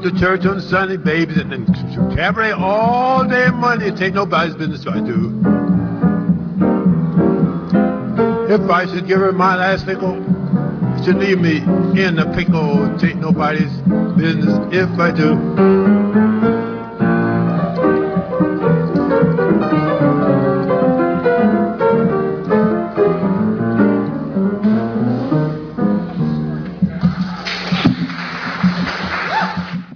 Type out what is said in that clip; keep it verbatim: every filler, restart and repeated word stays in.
to church on Sunday, babies, and then cabaret all day Monday. It ain't nobody's business what I do. If I should give her my last nickel, she'd leave me in the pickle. It ain't nobody's business if I do.